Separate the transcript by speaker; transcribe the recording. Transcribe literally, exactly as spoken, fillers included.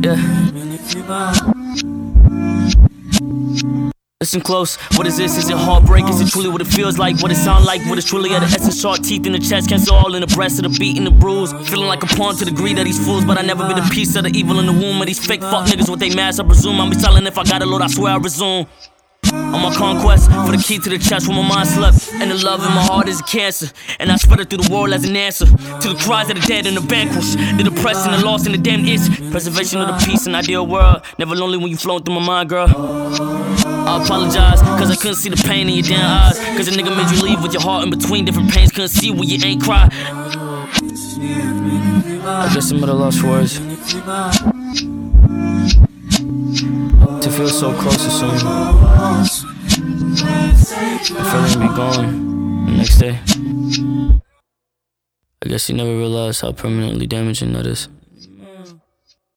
Speaker 1: Yeah. Listen close, what is this? Is it heartbreak? Is it truly what it feels like? What it sound like? What is truly at the essence? Sharp teeth in the chest, cancer all in the breast of the beat and the bruise. Feeling like a pawn to the greed of these fools, but I never be the piece of the evil in the womb of these fake fuck niggas with they mask. I presume I'll be silent if I got a load, I swear I resume. On my conquest, for the key to the chest where my mind slept. And the love in my heart is a cancer, and I spread it through the world as an answer to the cries of the dead and the vanquished, the depressed and the lost and the damned itch. Preservation of the peace and ideal world. Never lonely when you flowing through my mind, girl. I apologize, cause I couldn't see the pain in your damn eyes. Cause a nigga made you leave with your heart in between different pains. Couldn't see when you ain't cry. I guess I'm at a loss for words. To feel so close to someone, the feeling be gone the next day. I guess you never realized how permanently damaging that is.